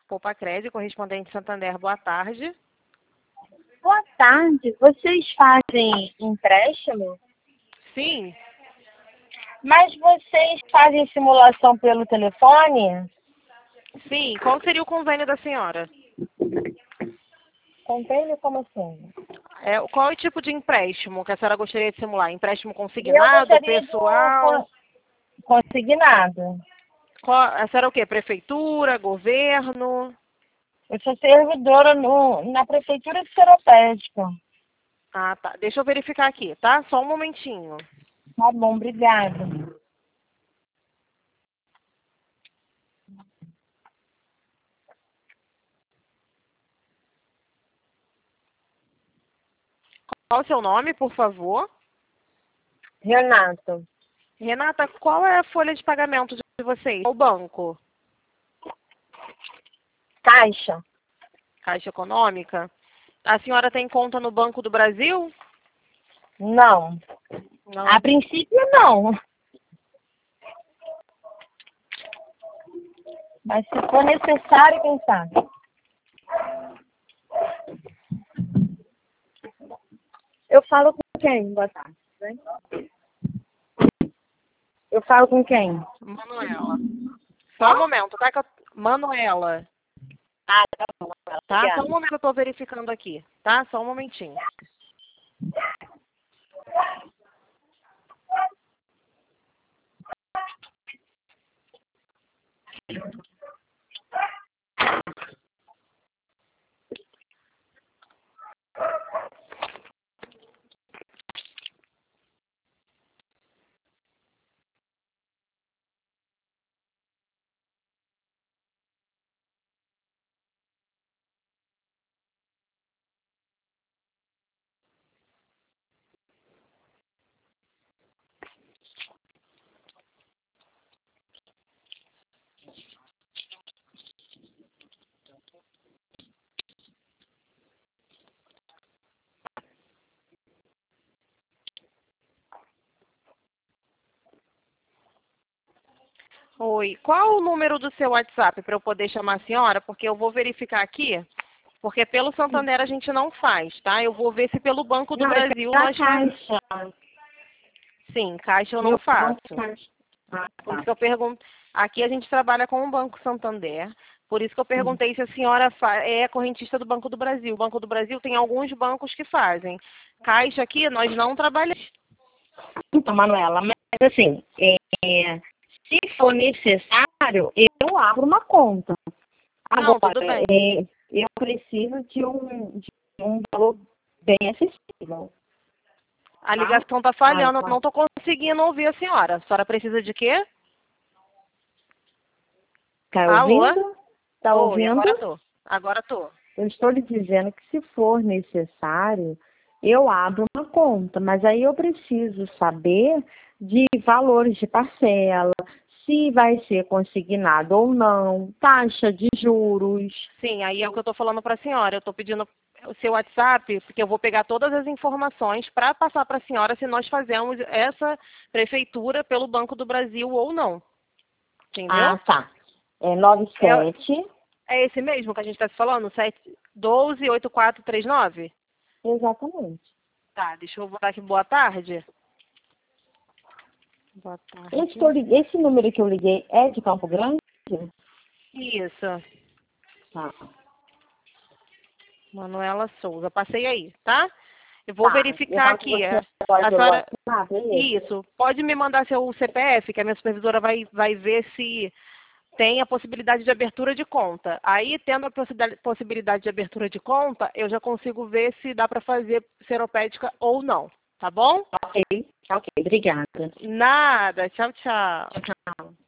Poupa-Crédito, correspondente Santander, boa tarde. Boa tarde. Vocês fazem empréstimo? Sim, Mas vocês fazem simulação pelo telefone? sim. Qual seria o convênio da senhora? Convênio como assim? Qual é o tipo de empréstimo que a senhora gostaria de simular? Empréstimo Eu consignado, gostaria de pessoal? consignado. A senhora é o quê? Prefeitura, governo? Eu sou servidora na Prefeitura de Seropédica. Ah, tá. Deixa eu verificar aqui, tá? Só um momentinho. Tá bom, obrigada. Qual o seu nome, por favor? Renato, Renata, qual é a folha de pagamento de vocês? Qual banco? Caixa? Caixa Econômica? A senhora tem conta no Banco do Brasil? Não. Não. A princípio, não. Mas se for necessário, quem sabe? Eu falo com quem? Boa tarde. Eu falo com quem? Manuela. Só um momento, tá? Manuela. Ah, tá bom. Tá? Obrigada. Só um momento que eu tô verificando aqui. Tá? Só um momentinho. Oi. Qual o número do seu WhatsApp para eu poder chamar a senhora? Porque eu vou verificar aqui. Porque pelo Santander a gente não faz, tá? Eu vou ver se pelo Banco do Não, é Brasil da nós fazemos. Caixa. Sim, Caixa eu não Meu faço. banco Caixa. Ah, Por isso tá. que eu pergunto. Aqui a gente trabalha com o Banco Santander. Por isso que eu perguntei se a senhora é correntista do Banco do Brasil. O Banco do Brasil tem alguns bancos que fazem. Caixa aqui nós não trabalhamos. Então, Manuela, mas assim, se for necessário, eu abro uma conta. Não, Agora, tudo bem. eu preciso de um valor bem acessível, A tá? ligação está falhando, eu Agora, não estou conseguindo ouvir a senhora. A senhora precisa de quê? tá Alô? ouvindo? Tá Oi, ouvindo? agora tô. Agora tô. Eu estou lhe dizendo que se for necessário, eu abro uma conta, mas aí eu preciso saber de valores de parcela, se vai ser consignado ou não, taxa de juros. Sim, aí é o que eu estou falando para a senhora. Eu estou pedindo o seu WhatsApp, porque eu vou pegar todas as informações para passar para a senhora se nós fazemos essa prefeitura pelo Banco do Brasil ou não. Entendeu? Ah, tá. É É, 97, é esse mesmo que a gente está se falando? 128439? exatamente. Tá, deixa eu botar aqui boa tarde. Boa tarde. Esse número que eu liguei é de Campo Grande? Isso, Tá. Manuela Souza. Passei aí, tá? Eu vou Tá. Eu verificar falo com aqui. você agora A pelo senhora. WhatsApp, beleza? Isso. Pode me mandar seu CPF, que a minha supervisora vai ver se tem a possibilidade de abertura de conta. Aí, tendo a possibilidade de abertura de conta, eu já consigo ver se dá para fazer seropédica ou não. Tá bom? Ok, obrigada. Nada. Tchau, tchau. Tchau.